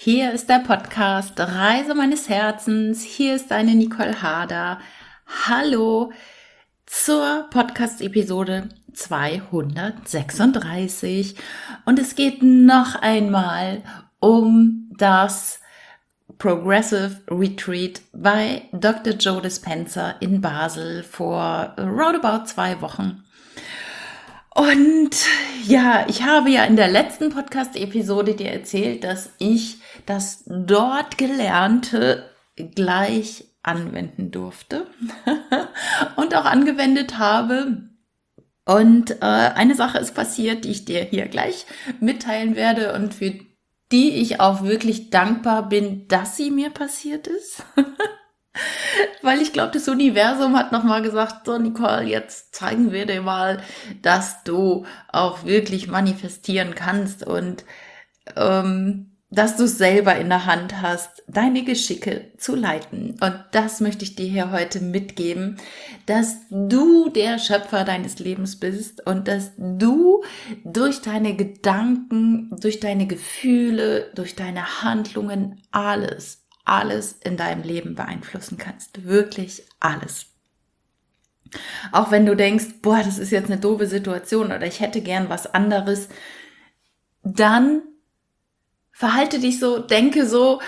Hier ist der Podcast Reise meines Herzens. Hier ist deine Nicole Harder. Hallo zur Podcast-Episode 236. Und es geht noch einmal um das Progressive Retreat bei Dr. Joe Dispenza in Basel vor roundabout 2 Wochen. Und ja, ich habe ja in der letzten Podcast-Episode dir erzählt, dass ich das dort Gelernte gleich anwenden durfte und auch angewendet habe. Und eine Sache ist passiert, die ich dir hier gleich mitteilen werde und für die ich auch wirklich dankbar bin, dass sie mir passiert ist. Weil ich glaube, das Universum hat nochmal gesagt, so Nicole, jetzt zeigen wir dir mal, dass du auch wirklich manifestieren kannst und dass du es selber in der Hand hast, deine Geschicke zu leiten. Und das möchte ich dir hier heute mitgeben, dass du der Schöpfer deines Lebens bist und dass du durch deine Gedanken, durch deine Gefühle, durch deine Handlungen alles in deinem Leben beeinflussen kannst. Wirklich alles. Auch wenn du denkst, boah, das ist jetzt eine doofe Situation oder ich hätte gern was anderes, dann verhalte dich so, denke so,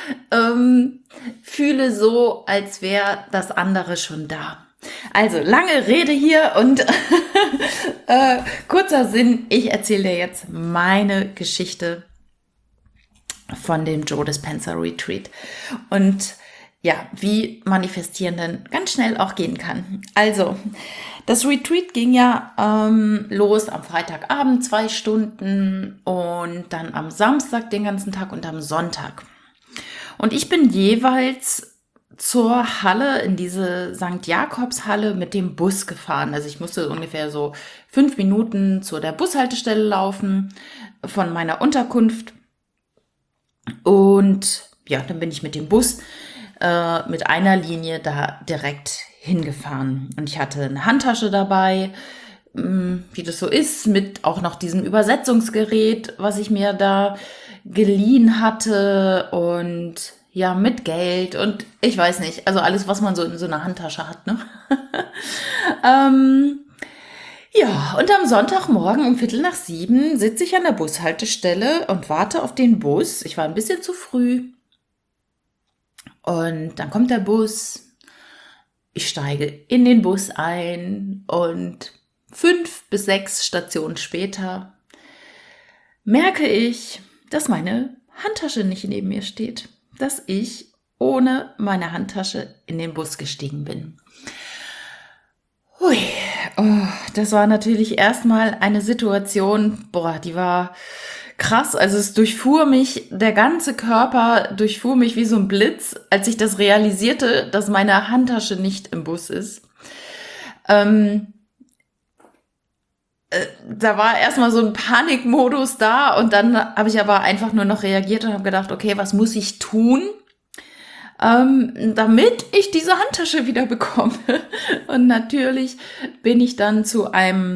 fühle so, als wäre das andere schon da. Also, lange Rede hier und kurzer Sinn, ich erzähle dir jetzt meine Geschichte von dem Joe Dispenza Retreat und ja, wie Manifestieren dann ganz schnell auch gehen kann. Also, das Retreat ging ja los am Freitagabend 2 Stunden und dann am Samstag den ganzen Tag und am Sonntag. Und ich bin jeweils zur Halle, in diese St. Jakobs-Halle mit dem Bus gefahren. Also ich musste ungefähr so 5 Minuten zu der Bushaltestelle laufen von meiner Unterkunft. Und ja, dann bin ich mit dem Bus mit einer Linie da direkt hingefahren. Und ich hatte eine Handtasche dabei, wie das so ist, mit auch noch diesem Übersetzungsgerät, was ich mir da geliehen hatte und ja, mit Geld und ich weiß nicht, also alles, was man so in so einer Handtasche hat, ne? Ja, und am Sonntagmorgen um 6:15 sitze ich an der Bushaltestelle und warte auf den Bus. Ich war ein bisschen zu früh. Und dann kommt der Bus. Ich steige in den Bus ein und 5 bis 6 Stationen später merke ich, dass meine Handtasche nicht neben mir steht. Dass ich ohne meine Handtasche in den Bus gestiegen bin. Hui, oh, das war natürlich erstmal eine Situation, boah, die war krass. Also es durchfuhr mich, der ganze Körper durchfuhr mich wie so ein Blitz, als ich das realisierte, dass meine Handtasche nicht im Bus ist. Da war erstmal so ein Panikmodus da und dann habe ich aber einfach nur noch reagiert und habe gedacht, okay, was muss ich tun, damit ich diese Handtasche wieder bekomme. Und natürlich bin ich dann zum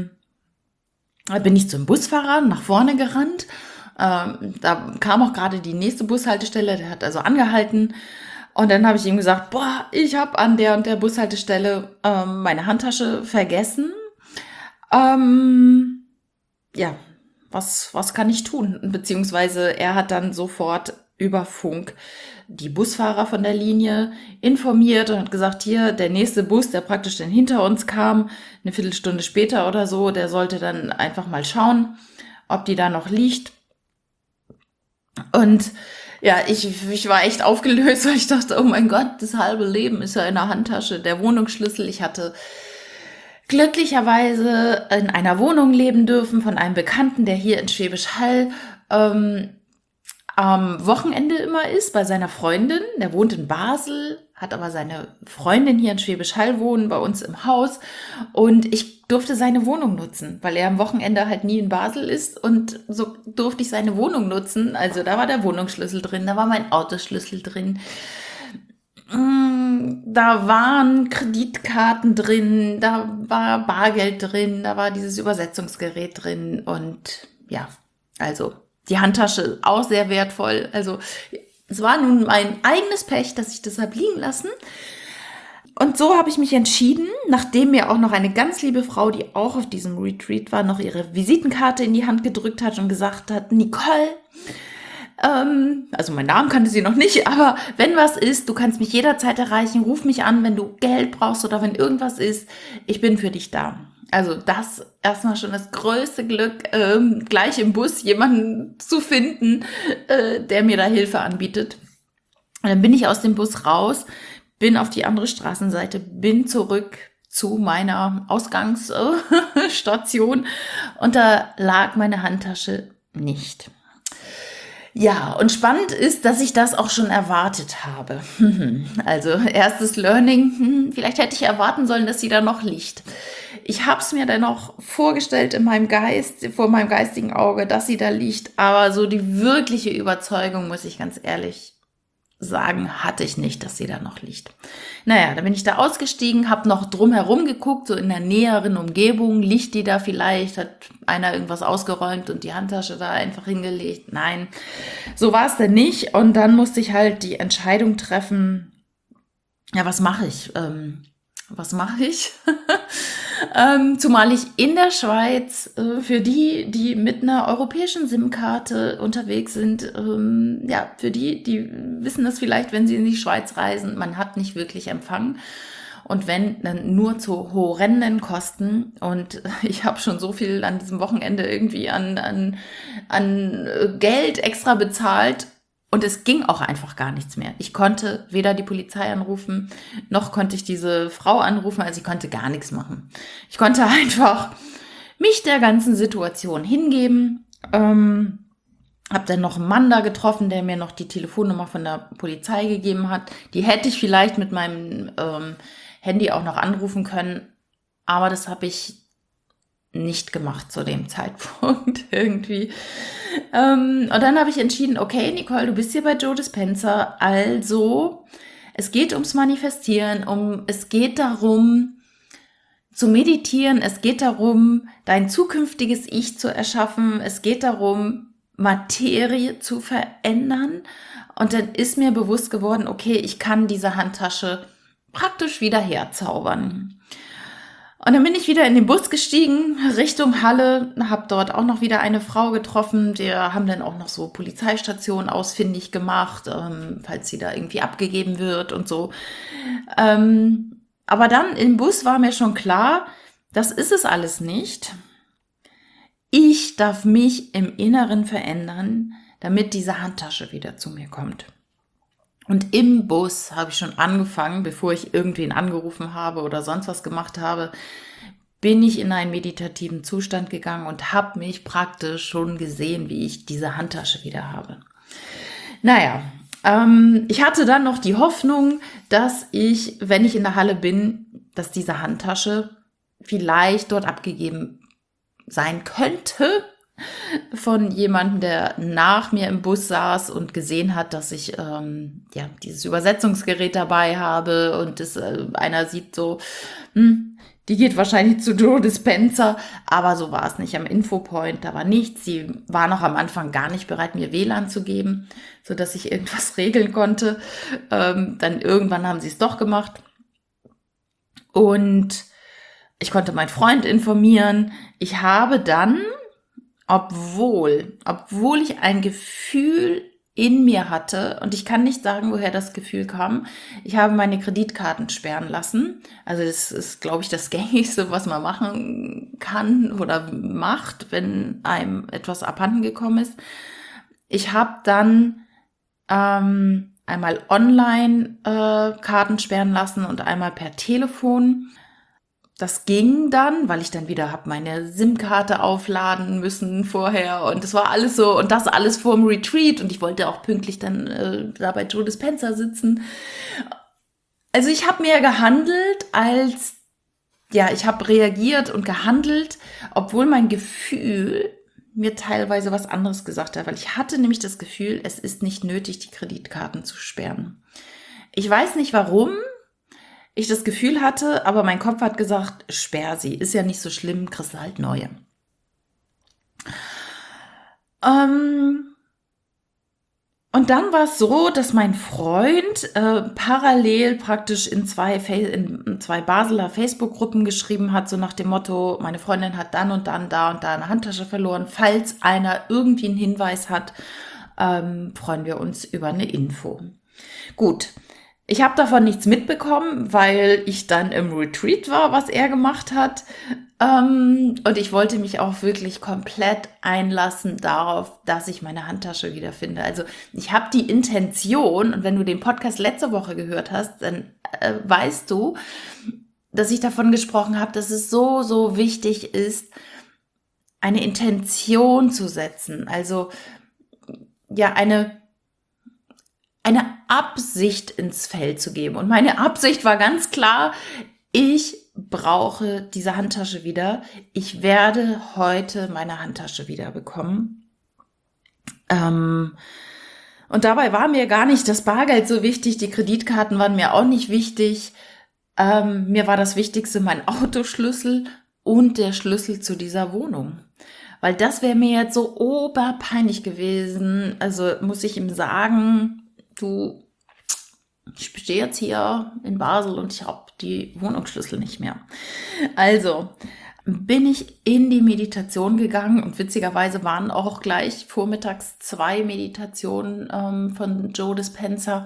Busfahrer nach vorne gerannt. Da kam auch gerade die nächste Bushaltestelle, der hat also angehalten. Und dann habe ich ihm gesagt, boah, ich habe an der und der Bushaltestelle meine Handtasche vergessen. Ja, was kann ich tun? Beziehungsweise er hat dann sofort über Funk die Busfahrer von der Linie informiert und hat gesagt, hier, der nächste Bus, der praktisch dann hinter uns kam, eine Viertelstunde später oder so, der sollte dann einfach mal schauen, ob die da noch liegt. Und ja, ich war echt aufgelöst, weil ich dachte, oh mein Gott, das halbe Leben ist ja in der Handtasche. Der Wohnungsschlüssel, ich hatte glücklicherweise in einer Wohnung leben dürfen von einem Bekannten, der hier in Schwäbisch Hall am Wochenende immer ist, bei seiner Freundin. Der wohnt in Basel, hat aber seine Freundin hier in Schwäbisch Hall wohnen, bei uns im Haus. Und ich durfte seine Wohnung nutzen, weil er am Wochenende halt nie in Basel ist. Und so durfte ich seine Wohnung nutzen. Also da war der Wohnungsschlüssel drin, da war mein Autoschlüssel drin. Da waren Kreditkarten drin, da war Bargeld drin, da war dieses Übersetzungsgerät drin und ja, also die Handtasche auch sehr wertvoll. Also Es war nun mein eigenes Pech, dass ich das habe liegen lassen. Und so habe ich mich entschieden, nachdem mir auch noch eine ganz liebe Frau, die auch auf diesem Retreat war, noch ihre Visitenkarte in die Hand gedrückt hat und gesagt hat, Nicole, also meinen Namen kannte sie noch nicht, aber wenn was ist, du kannst mich jederzeit erreichen, ruf mich an, wenn du Geld brauchst oder wenn irgendwas ist, ich bin für dich da. Also das erstmal schon das größte Glück, gleich im Bus jemanden zu finden, der mir da Hilfe anbietet. Und dann bin ich aus dem Bus raus, bin auf die andere Straßenseite, bin zurück zu meiner Ausgangsstation und da lag meine Handtasche nicht. Ja, und spannend ist, dass ich das auch schon erwartet habe. Also erstes Learning, vielleicht hätte ich erwarten sollen, dass sie da noch liegt. Ich habe es mir dennoch vorgestellt in meinem Geist, vor meinem geistigen Auge, dass sie da liegt, aber so die wirkliche Überzeugung, muss ich ganz ehrlich sagen, hatte ich nicht, dass sie da noch liegt. Naja, dann bin ich da ausgestiegen, habe noch drumherum geguckt, so in der näheren Umgebung, liegt die da vielleicht, hat einer irgendwas ausgeräumt und die Handtasche da einfach hingelegt. Nein, so war es denn nicht. Und dann musste ich halt die Entscheidung treffen, ja, was mache ich? Was mache ich? Zumal ich in der Schweiz, für die mit einer europäischen SIM-Karte unterwegs sind, ja, für die wissen das vielleicht, wenn sie in die Schweiz reisen, man hat nicht wirklich Empfang. Und wenn, dann nur zu horrenden Kosten. Und ich habe schon so viel an diesem Wochenende irgendwie an Geld extra bezahlt. Und es ging auch einfach gar nichts mehr. Ich konnte weder die Polizei anrufen, noch konnte ich diese Frau anrufen, also ich konnte gar nichts machen. Ich konnte einfach mich der ganzen Situation hingeben. Habe dann noch einen Mann da getroffen, der mir noch die Telefonnummer von der Polizei gegeben hat. Die hätte ich vielleicht mit meinem Handy auch noch anrufen können, aber das habe ich nicht gemacht zu dem Zeitpunkt irgendwie. Und dann habe ich entschieden, okay, Nicole, du bist hier bei Joe Dispenza, also es geht ums Manifestieren, es geht darum zu meditieren, es geht darum, dein zukünftiges Ich zu erschaffen, es geht darum, Materie zu verändern. Und dann ist mir bewusst geworden, okay, ich kann diese Handtasche praktisch wieder herzaubern. Und dann bin ich wieder in den Bus gestiegen, Richtung Halle, habe dort auch noch wieder eine Frau getroffen, wir haben dann auch noch so Polizeistationen ausfindig gemacht, falls sie da irgendwie abgegeben wird und so. Aber dann im Bus war mir schon klar, das ist es alles nicht. Ich darf mich im Inneren verändern, damit diese Handtasche wieder zu mir kommt. Und im Bus habe ich schon angefangen, bevor ich irgendwen angerufen habe oder sonst was gemacht habe, bin ich in einen meditativen Zustand gegangen und habe mich praktisch schon gesehen, wie ich diese Handtasche wieder habe. Naja, ich hatte dann noch die Hoffnung, dass ich, wenn ich in der Halle bin, dass diese Handtasche vielleicht dort abgegeben sein könnte von jemandem, der nach mir im Bus saß und gesehen hat, dass ich dieses Übersetzungsgerät dabei habe und das, einer sieht so, die geht wahrscheinlich zu Joe Dispenza, aber so war es nicht am Infopoint, da war nichts. Sie war noch am Anfang gar nicht bereit, mir WLAN zu geben, sodass ich irgendwas regeln konnte. Dann irgendwann haben sie es doch gemacht und ich konnte meinen Freund informieren. Ich habe dann, obwohl ich ein Gefühl in mir hatte, und ich kann nicht sagen, woher das Gefühl kam, ich habe meine Kreditkarten sperren lassen. Also das ist, glaube ich, das Gängigste, was man machen kann oder macht, wenn einem etwas abhanden gekommen ist. Ich habe dann einmal online Karten sperren lassen und einmal per Telefon. Das ging dann, weil ich dann wieder habe meine SIM-Karte aufladen müssen vorher und das war alles so und das alles vor dem Retreat und ich wollte auch pünktlich dann da bei Joe Dispenza sitzen. Also ich habe mehr gehandelt ich habe reagiert und gehandelt, obwohl mein Gefühl mir teilweise was anderes gesagt hat, weil ich hatte nämlich das Gefühl, es ist nicht nötig, die Kreditkarten zu sperren. Ich weiß nicht warum ich das Gefühl hatte, aber mein Kopf hat gesagt, sperr sie, ist ja nicht so schlimm, kriegst du halt neue. Und dann war es so, dass mein Freund parallel praktisch in zwei Basler Facebook-Gruppen geschrieben hat, so nach dem Motto, meine Freundin hat dann und dann da und da eine Handtasche verloren. Falls einer irgendwie einen Hinweis hat, freuen wir uns über eine Info. Gut, ich habe davon nichts mitbekommen, weil ich dann im Retreat war, was er gemacht hat. Und ich wollte mich auch wirklich komplett einlassen darauf, dass ich meine Handtasche wiederfinde. Also ich habe die Intention, und wenn du den Podcast letzte Woche gehört hast, dann weißt du, dass ich davon gesprochen habe, dass es so, so wichtig ist, eine Intention zu setzen. Also ja, eine Absicht ins Feld zu geben. Und meine Absicht war ganz klar, ich brauche diese Handtasche wieder. Ich werde heute meine Handtasche wieder bekommen. Und dabei war mir gar nicht das Bargeld so wichtig, die Kreditkarten waren mir auch nicht wichtig. Mir war das Wichtigste mein Autoschlüssel und der Schlüssel zu dieser Wohnung. Weil das wäre mir jetzt so oberpeinlich gewesen. Also muss ich ihm sagen, du, ich stehe jetzt hier in Basel und ich habe die Wohnungsschlüssel nicht mehr. Also bin ich in die Meditation gegangen und witzigerweise waren auch gleich vormittags 2 Meditationen von Joe Dispenza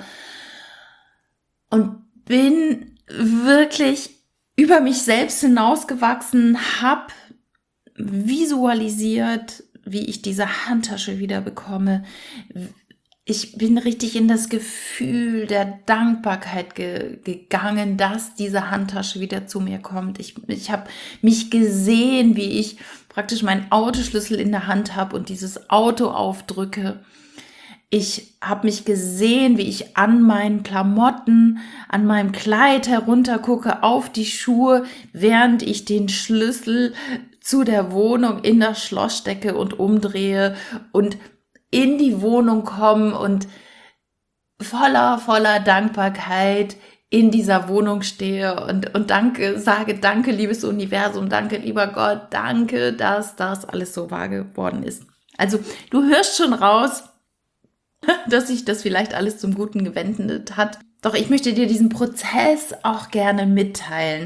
und bin wirklich über mich selbst hinausgewachsen, habe visualisiert, wie ich diese Handtasche wieder bekomme. Ich bin richtig in das Gefühl der Dankbarkeit gegangen, dass diese Handtasche wieder zu mir kommt. Ich habe mich gesehen, wie ich praktisch meinen Autoschlüssel in der Hand habe und dieses Auto aufdrücke. Ich habe mich gesehen, wie ich an meinen Klamotten, an meinem Kleid heruntergucke auf die Schuhe, während ich den Schlüssel zu der Wohnung in das Schloss stecke und umdrehe und in die Wohnung komme und voller Dankbarkeit in dieser Wohnung stehe und sage, danke, liebes Universum, danke, lieber Gott, danke, dass das alles so wahr geworden ist. Also du hörst schon raus, dass sich das vielleicht alles zum Guten gewendet hat. Doch ich möchte dir diesen Prozess auch gerne mitteilen,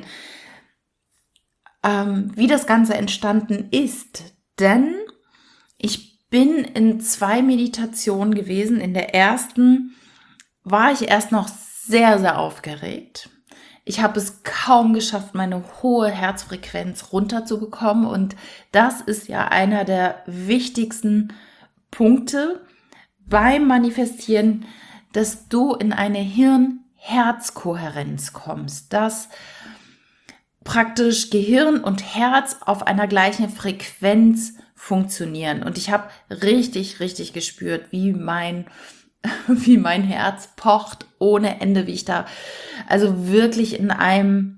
wie das Ganze entstanden ist. Denn ich bin in 2 Meditationen gewesen. In der ersten war ich erst noch sehr, sehr aufgeregt. Ich habe es kaum geschafft, meine hohe Herzfrequenz runterzubekommen. Und das ist ja einer der wichtigsten Punkte beim Manifestieren, dass du in eine Hirn-Herz-Kohärenz kommst, dass praktisch Gehirn und Herz auf einer gleichen Frequenz funktionieren. Und ich habe richtig gespürt, wie mein Herz pocht ohne Ende, wie ich da also wirklich in einem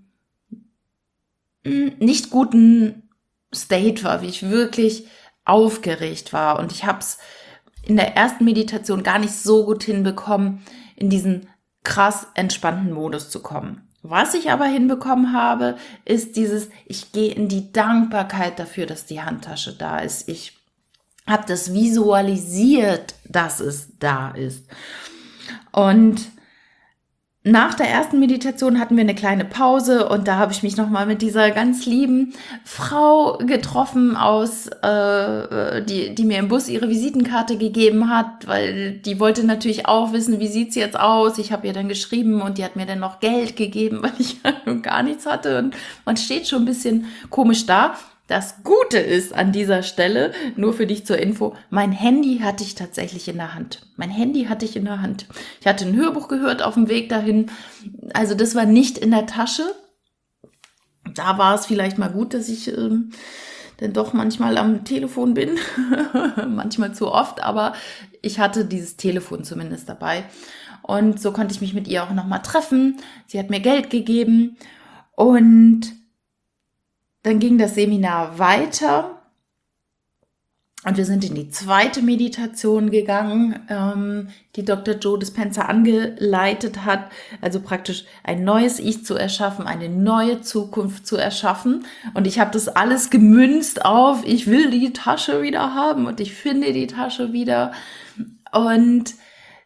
nicht guten State war, wie ich wirklich aufgeregt war. Und ich habe es in der ersten Meditation gar nicht so gut hinbekommen, in diesen krass entspannten Modus zu kommen. Was ich aber hinbekommen habe, ist ich gehe in die Dankbarkeit dafür, dass die Handtasche da ist. Ich habe das visualisiert, dass es da ist. Und nach der ersten Meditation hatten wir eine kleine Pause und da habe ich mich nochmal mit dieser ganz lieben Frau getroffen, die mir im Bus ihre Visitenkarte gegeben hat, weil die wollte natürlich auch wissen, wie sieht's jetzt aus. Ich habe ihr dann geschrieben und die hat mir dann noch Geld gegeben, weil ich gar nichts hatte und man steht schon ein bisschen komisch da. Das Gute ist an dieser Stelle, nur für dich zur Info, mein Handy hatte ich tatsächlich in der Hand. Ich hatte ein Hörbuch gehört auf dem Weg dahin. Also das war nicht in der Tasche. Da war es vielleicht mal gut, dass ich denn doch manchmal am Telefon bin. Manchmal zu oft, aber ich hatte dieses Telefon zumindest dabei. Und so konnte ich mich mit ihr auch nochmal treffen. Sie hat mir Geld gegeben und dann ging das Seminar weiter und wir sind in die 2. Meditation gegangen, die Dr. Joe Dispenza angeleitet hat, also praktisch ein neues Ich zu erschaffen, eine neue Zukunft zu erschaffen. Und ich habe das alles gemünzt auf, ich will die Tasche wieder haben und ich finde die Tasche wieder. Und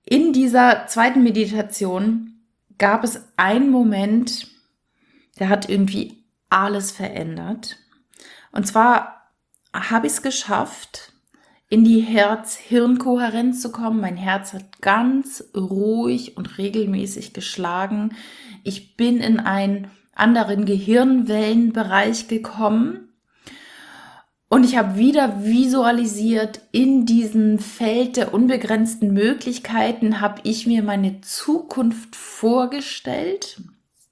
in dieser zweiten Meditation gab es einen Moment, der hat irgendwie alles verändert. Und zwar habe ich es geschafft, in die Herz-Hirn-Kohärenz zu kommen. Mein Herz hat ganz ruhig und regelmäßig geschlagen. Ich bin in einen anderen Gehirnwellenbereich gekommen. Und ich habe wieder visualisiert, in diesem Feld der unbegrenzten Möglichkeiten habe ich mir meine Zukunft vorgestellt.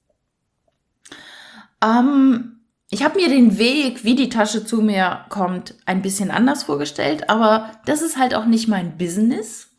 Ich habe mir den Weg, wie die Tasche zu mir kommt, ein bisschen anders vorgestellt, aber das ist halt auch nicht mein Business.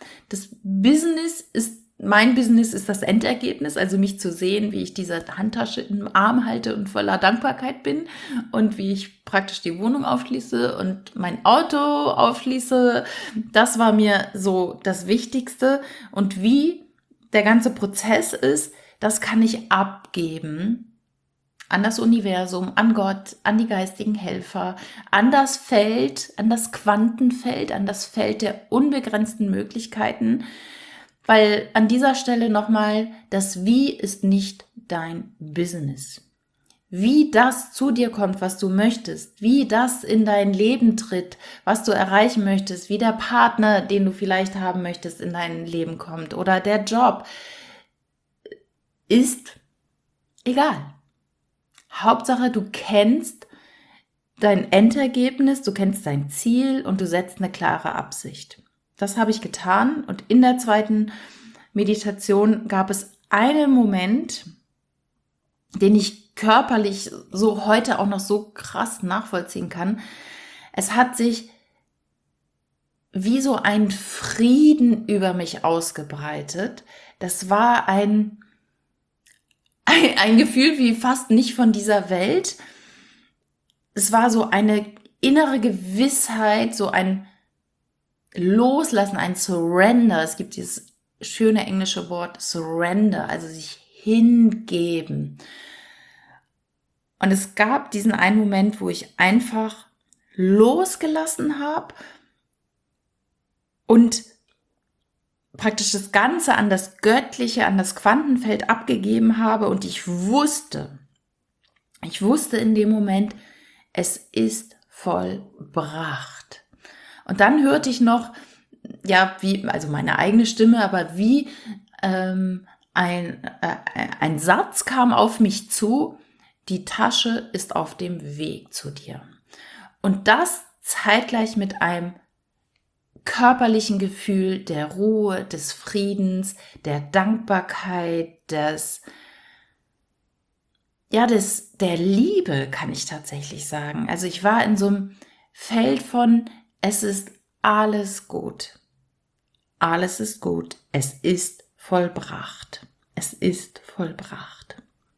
Mein Business ist das Endergebnis, also mich zu sehen, wie ich diese Handtasche im Arm halte und voller Dankbarkeit bin und wie ich praktisch die Wohnung aufschließe und mein Auto aufschließe. Das war mir so das Wichtigste. Und wie der ganze Prozess ist, das kann ich abgeben an das Universum, an Gott, an die geistigen Helfer, an das Feld, an das Quantenfeld, an das Feld der unbegrenzten Möglichkeiten. Weil an dieser Stelle nochmal, das Wie ist nicht dein Business. Wie das zu dir kommt, was du möchtest, wie das in dein Leben tritt, was du erreichen möchtest, wie der Partner, den du vielleicht haben möchtest, in dein Leben kommt oder der Job, ist egal. Hauptsache, du kennst dein Endergebnis, du kennst dein Ziel und du setzt eine klare Absicht. Das habe ich getan und in der zweiten Meditation gab es einen Moment, den ich körperlich so heute auch noch so krass nachvollziehen kann. Es hat sich wie so ein Frieden über mich ausgebreitet. Das war ein Gefühl wie fast nicht von dieser Welt. Es war so eine innere Gewissheit, so ein Loslassen, ein Surrender. Es gibt dieses schöne englische Wort Surrender, also sich hingeben. Und es gab diesen einen Moment, wo ich einfach losgelassen habe und praktisch das Ganze an das Göttliche, an das Quantenfeld abgegeben habe und ich wusste in dem Moment, es ist vollbracht. Und dann hörte ich noch, also meine eigene Stimme, aber wie ein Satz kam auf mich zu, die Tasche ist auf dem Weg zu dir. Und das zeitgleich mit einem körperlichen Gefühl der Ruhe, des Friedens, der Dankbarkeit, der Liebe, kann ich tatsächlich sagen. Also ich war in so einem Feld von, es ist alles gut. Alles ist gut. Es ist vollbracht. Es ist vollbracht.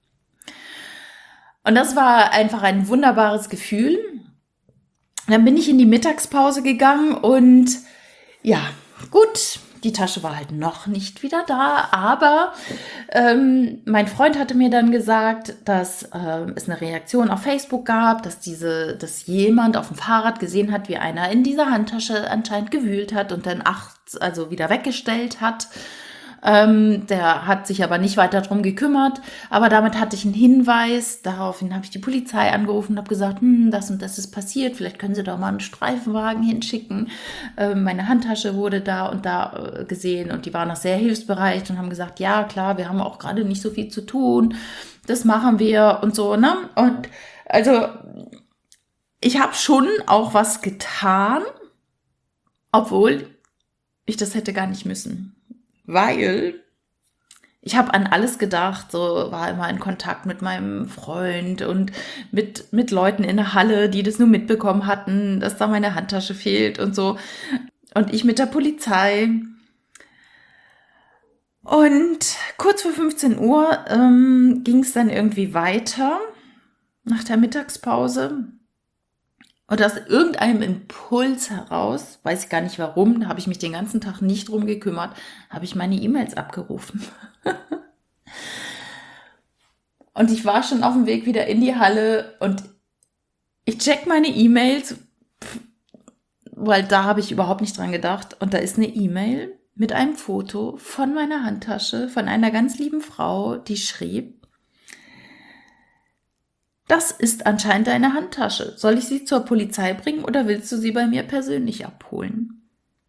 Und das war einfach ein wunderbares Gefühl. Dann bin ich in die Mittagspause gegangen und ja, gut, die Tasche war halt noch nicht wieder da, aber mein Freund hatte mir dann gesagt, dass es eine Reaktion auf Facebook gab, dass jemand auf dem Fahrrad gesehen hat, wie einer in dieser Handtasche anscheinend gewühlt hat und dann wieder weggestellt hat. Der hat sich aber nicht weiter drum gekümmert, aber damit hatte ich einen Hinweis. Daraufhin habe ich die Polizei angerufen und habe gesagt, das und das ist passiert, vielleicht können Sie doch mal einen Streifenwagen hinschicken. Meine Handtasche wurde da und da gesehen und die waren noch sehr hilfsbereit und haben gesagt, ja klar, wir haben auch gerade nicht so viel zu tun, das machen wir und so, ne? Und also ich habe schon auch was getan, obwohl ich das hätte gar nicht müssen. Weil ich habe an alles gedacht, so war immer in Kontakt mit meinem Freund und mit Leuten in der Halle, die das nur mitbekommen hatten, dass da meine Handtasche fehlt und so. Und ich mit der Polizei. Und kurz vor 15 Uhr ging es dann irgendwie weiter nach der Mittagspause. Und aus irgendeinem Impuls heraus, weiß ich gar nicht warum, da habe ich mich den ganzen Tag nicht drum gekümmert, habe ich meine E-Mails abgerufen. Und ich war schon auf dem Weg wieder in die Halle und ich check meine E-Mails, weil da habe ich überhaupt nicht dran gedacht. Und da ist eine E-Mail mit einem Foto von meiner Handtasche, von einer ganz lieben Frau, die schrieb: Das ist anscheinend deine Handtasche. Soll ich sie zur Polizei bringen oder willst du sie bei mir persönlich abholen?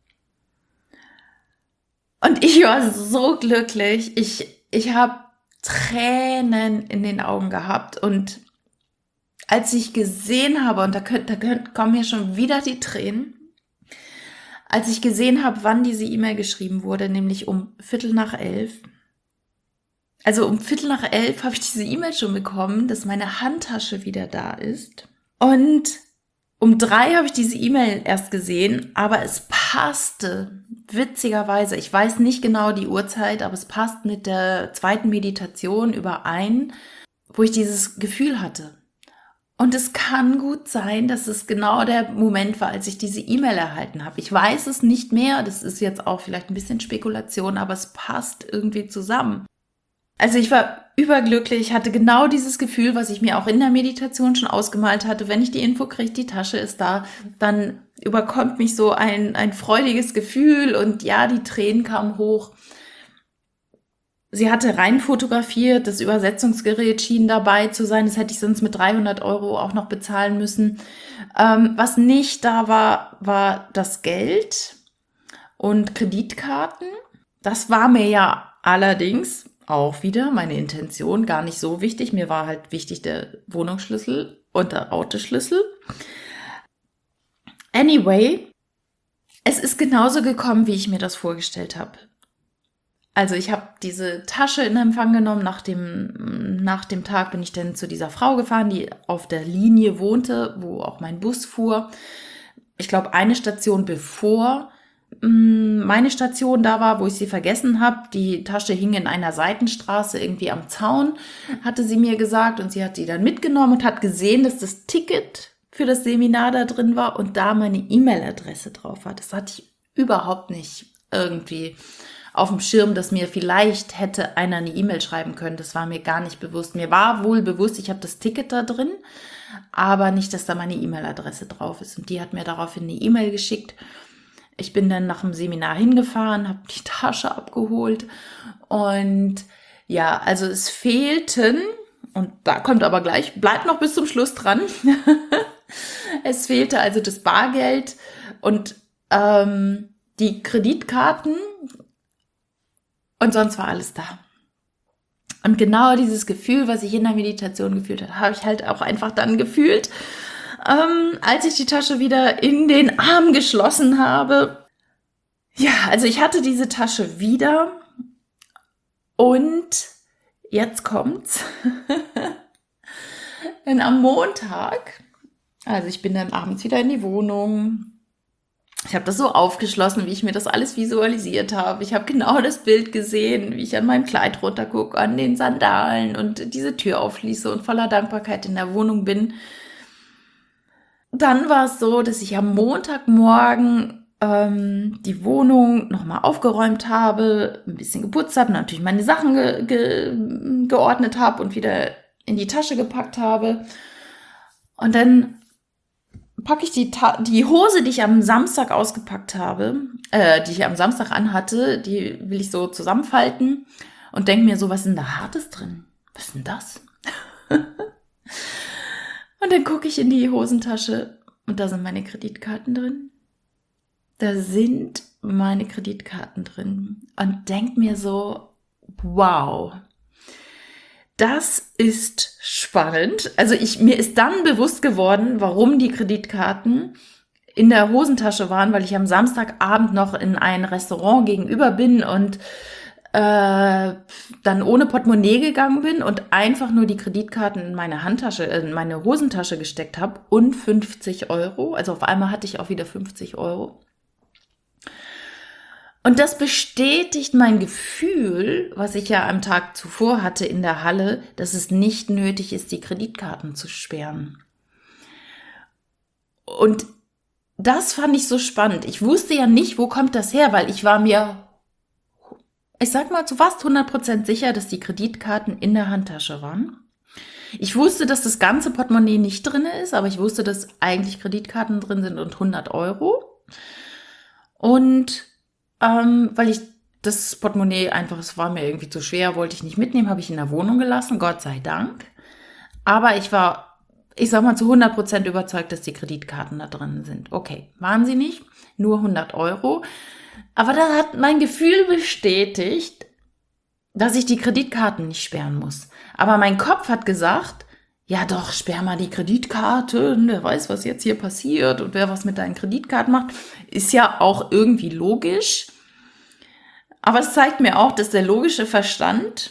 Und ich war so glücklich. Ich habe Tränen in den Augen gehabt. Und als ich gesehen habe, und da kommen mir schon wieder die Tränen, als ich gesehen habe, wann diese E-Mail geschrieben wurde, nämlich um 11:15. Also um 11:15 habe ich diese E-Mail schon bekommen, dass meine Handtasche wieder da ist. Und um 3 habe ich diese E-Mail erst gesehen, aber es passte, witzigerweise. Ich weiß nicht genau die Uhrzeit, aber es passt mit der zweiten Meditation überein, wo ich dieses Gefühl hatte. Und es kann gut sein, dass es genau der Moment war, als ich diese E-Mail erhalten habe. Ich weiß es nicht mehr, das ist jetzt auch vielleicht ein bisschen Spekulation, aber es passt irgendwie zusammen. Also ich war überglücklich, hatte genau dieses Gefühl, was ich mir auch in der Meditation schon ausgemalt hatte. Wenn ich die Info kriege, die Tasche ist da, dann überkommt mich so ein freudiges Gefühl und ja, die Tränen kamen hoch. Sie hatte rein fotografiert, das Übersetzungsgerät schien dabei zu sein, das hätte ich sonst mit 300 € auch noch bezahlen müssen. Was nicht da war, war das Geld und Kreditkarten. Das war mir ja allerdings auch wieder meine Intention gar nicht so wichtig. Mir war halt wichtig der Wohnungsschlüssel und der Autoschlüssel. Anyway, es ist genauso gekommen, wie ich mir das vorgestellt habe. Also ich habe diese Tasche in Empfang genommen. Nach dem Tag bin ich dann zu dieser Frau gefahren, die auf der Linie wohnte, wo auch mein Bus fuhr. Ich glaube, eine Station bevor meine Station da war, wo ich sie vergessen habe. Die Tasche hing in einer Seitenstraße irgendwie am Zaun, hatte sie mir gesagt. Und sie hat die dann mitgenommen und hat gesehen, dass das Ticket für das Seminar da drin war und da meine E-Mail-Adresse drauf war. Das hatte ich überhaupt nicht irgendwie auf dem Schirm, dass mir vielleicht hätte einer eine E-Mail schreiben können. Das war mir gar nicht bewusst. Mir war wohl bewusst, ich habe das Ticket da drin, aber nicht, dass da meine E-Mail-Adresse drauf ist. Und die hat mir daraufhin eine E-Mail geschickt. Ich bin dann nach dem Seminar hingefahren, habe die Tasche abgeholt und ja, also es fehlten, und da kommt aber gleich, bleibt noch bis zum Schluss dran, es fehlte also das Bargeld und die Kreditkarten und sonst war alles da. Und genau dieses Gefühl, was ich in der Meditation gefühlt habe, habe ich halt auch einfach dann gefühlt, als ich die Tasche wieder in den Arm geschlossen habe. Ja, also ich hatte diese Tasche wieder und jetzt kommt's. Denn am Montag, also ich bin dann abends wieder in die Wohnung. Ich habe das so aufgeschlossen, wie ich mir das alles visualisiert habe. Ich habe genau das Bild gesehen, wie ich an meinem Kleid runtergucke, an den Sandalen und diese Tür aufschließe und voller Dankbarkeit in der Wohnung bin. Dann war es so, dass ich am Montagmorgen die Wohnung nochmal aufgeräumt habe, ein bisschen geputzt habe, natürlich meine Sachen geordnet habe und wieder in die Tasche gepackt habe. Und dann packe ich die Hose, die ich am Samstag ausgepackt habe, die ich am Samstag anhatte, die will ich so zusammenfalten und denke mir so, was ist denn da Hartes drin? Was ist denn das? Und dann gucke ich in die Hosentasche und da sind meine Kreditkarten drin. Da sind meine Kreditkarten drin und denke mir so, wow, das ist spannend. Also mir ist dann bewusst geworden, warum die Kreditkarten in der Hosentasche waren, weil ich am Samstagabend noch in ein Restaurant gegenüber bin und dann ohne Portemonnaie gegangen bin und einfach nur die Kreditkarten in meine Handtasche, in meine Hosentasche gesteckt habe und 50 €. Also auf einmal hatte ich auch wieder 50 €. Und das bestätigt mein Gefühl, was ich ja am Tag zuvor hatte in der Halle, dass es nicht nötig ist, die Kreditkarten zu sperren. Und das fand ich so spannend. Ich wusste ja nicht, wo kommt das her, weil ich war mir, ich sag mal, zu fast 100% sicher, dass die Kreditkarten in der Handtasche waren. Ich wusste, dass das ganze Portemonnaie nicht drin ist, aber ich wusste, dass eigentlich Kreditkarten drin sind und 100 €. Und weil ich das Portemonnaie einfach, es war mir irgendwie zu schwer, wollte ich nicht mitnehmen, habe ich in der Wohnung gelassen, Gott sei Dank. Aber ich war, ich sag mal, zu 100% überzeugt, dass die Kreditkarten da drin sind. Okay, waren sie nicht, nur 100 Euro. Aber da hat mein Gefühl bestätigt, dass ich die Kreditkarten nicht sperren muss. Aber mein Kopf hat gesagt, ja doch, sperr mal die Kreditkarten, wer weiß, was jetzt hier passiert und wer was mit deinen Kreditkarten macht. Ist ja auch irgendwie logisch. Aber es zeigt mir auch, dass der logische Verstand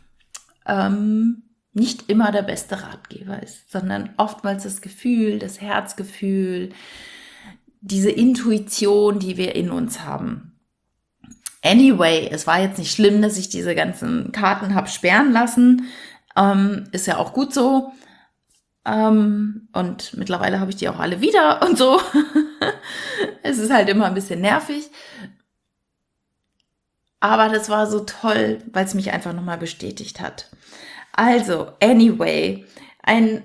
nicht immer der beste Ratgeber ist, sondern oftmals das Gefühl, das Herzgefühl, diese Intuition, die wir in uns haben. Anyway, es war jetzt nicht schlimm, dass ich diese ganzen Karten habe sperren lassen. Ist ja auch gut so. Und mittlerweile habe ich die auch alle wieder und so. Es ist halt immer ein bisschen nervig. Aber das war so toll, weil es mich einfach nochmal bestätigt hat. Also, anyway, eine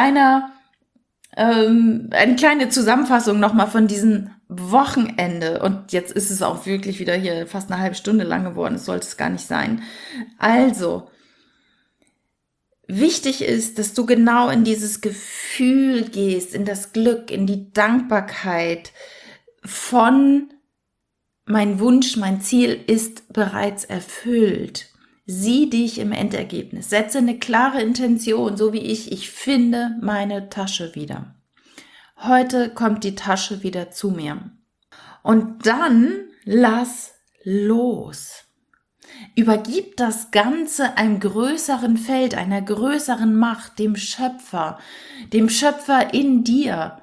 kleine Zusammenfassung nochmal von diesem Wochenende. Und jetzt ist es auch wirklich wieder hier fast eine halbe Stunde lang geworden. Das sollte es gar nicht sein. Also, wichtig ist, dass du genau in dieses Gefühl gehst, in das Glück, in die Dankbarkeit von mein Wunsch, mein Ziel ist bereits erfüllt. Sieh dich im Endergebnis. Setze eine klare Intention, so wie ich finde meine Tasche wieder. Heute kommt die Tasche wieder zu mir. Und dann lass los. Übergib das Ganze einem größeren Feld, einer größeren Macht, dem Schöpfer in dir.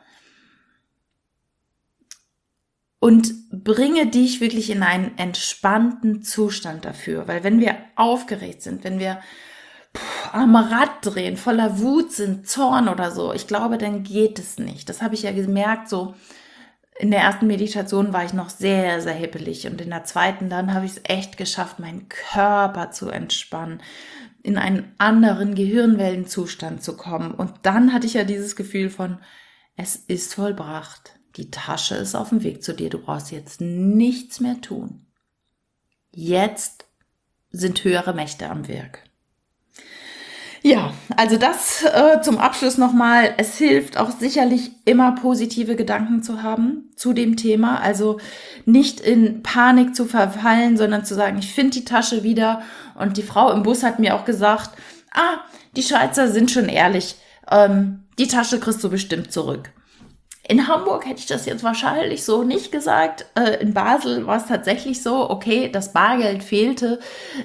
Und bringe dich wirklich in einen entspannten Zustand dafür. Weil wenn wir aufgeregt sind, wenn wir am Rad drehen, voller Wut sind, Zorn oder so, ich glaube, dann geht es nicht. Das habe ich ja gemerkt, so in der ersten Meditation war ich noch sehr, sehr hippelig. Und in der zweiten, dann habe ich es echt geschafft, meinen Körper zu entspannen, in einen anderen Gehirnwellenzustand zu kommen. Und dann hatte ich ja dieses Gefühl von, es ist vollbracht. Die Tasche ist auf dem Weg zu dir. Du brauchst jetzt nichts mehr tun. Jetzt sind höhere Mächte am Werk. Ja, also das zum Abschluss nochmal. Es hilft auch sicherlich immer positive Gedanken zu haben zu dem Thema. Also nicht in Panik zu verfallen, sondern zu sagen, ich finde die Tasche wieder. Und die Frau im Bus hat mir auch gesagt, die Schweizer sind schon ehrlich. Die Tasche kriegst du bestimmt zurück. In Hamburg hätte ich das jetzt wahrscheinlich so nicht gesagt. In Basel war es tatsächlich so, okay, das Bargeld fehlte,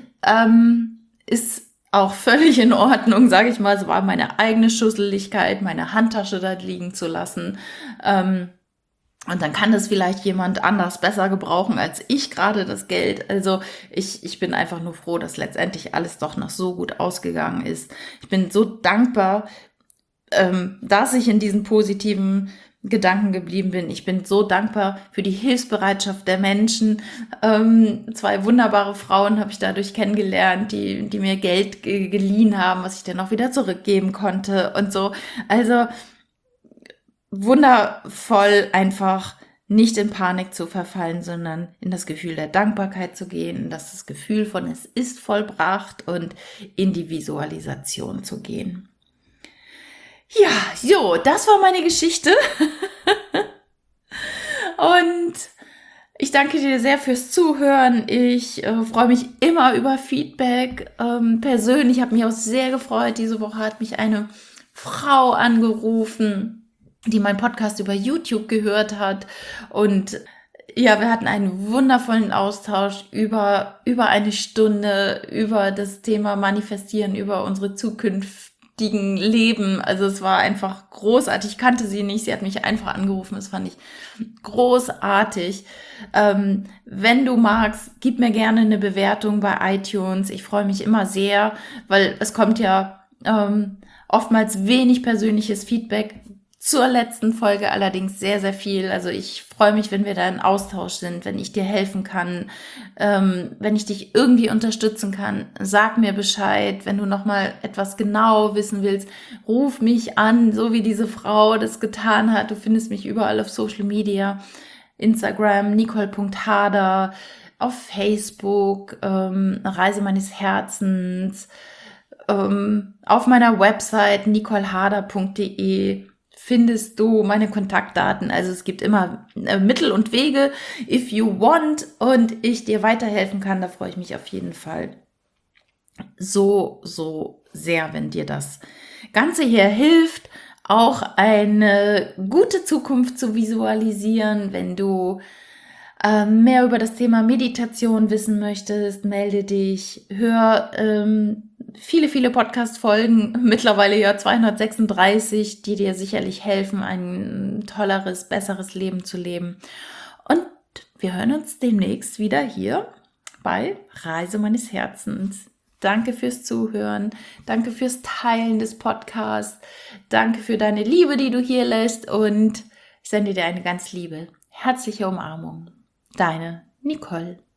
ist auch völlig in Ordnung, sage ich mal. Es war meine eigene Schusseligkeit, meine Handtasche da liegen zu lassen. Und dann kann das vielleicht jemand anders besser gebrauchen als ich gerade das Geld. Also ich bin einfach nur froh, dass letztendlich alles doch noch so gut ausgegangen ist. Ich bin so dankbar, dass ich in diesen positiven Gedanken geblieben bin. Ich bin so dankbar für die Hilfsbereitschaft der Menschen. 2 wunderbare Frauen habe ich dadurch kennengelernt, die mir Geld geliehen haben, was ich dann auch wieder zurückgeben konnte und so. Also wundervoll, einfach nicht in Panik zu verfallen, sondern in das Gefühl der Dankbarkeit zu gehen, in das Gefühl von es ist vollbracht und in die Visualisation zu gehen. Ja, so, das war meine Geschichte. Und ich danke dir sehr fürs Zuhören. Ich freue mich immer über Feedback. Persönlich habe mich auch sehr gefreut. Diese Woche hat mich eine Frau angerufen, die meinen Podcast über YouTube gehört hat. Und ja, wir hatten einen wundervollen Austausch über eine Stunde, über das Thema Manifestieren, über unsere Leben. Also es war einfach großartig. Ich kannte sie nicht. Sie hat mich einfach angerufen. Das fand ich großartig. Wenn du magst, gib mir gerne eine Bewertung bei iTunes. Ich freue mich immer sehr, weil es kommt ja oftmals wenig persönliches Feedback. Zur letzten Folge allerdings sehr, sehr viel. Also ich freue mich, wenn wir da in Austausch sind, wenn ich dir helfen kann, wenn ich dich irgendwie unterstützen kann. Sag mir Bescheid. Wenn du nochmal etwas genau wissen willst, ruf mich an, so wie diese Frau das getan hat. Du findest mich überall auf Social Media, Instagram, nicole.hader, auf Facebook, Reise meines Herzens, auf meiner Website nicoleharder.de findest du meine Kontaktdaten. Also es gibt immer Mittel und Wege, if you want, und ich dir weiterhelfen kann. Da freue ich mich auf jeden Fall so sehr, wenn dir das Ganze hier hilft, auch eine gute Zukunft zu visualisieren. Wenn du mehr über das Thema Meditation wissen möchtest, melde dich, hör viele Podcast-Folgen, mittlerweile ja 236, die dir sicherlich helfen, ein tolleres, besseres Leben zu leben. Und wir hören uns demnächst wieder hier bei Reise meines Herzens. Danke fürs Zuhören, danke fürs Teilen des Podcasts, danke für deine Liebe, die du hier lässt, und ich sende dir eine ganz liebe, herzliche Umarmung. Deine Nicole.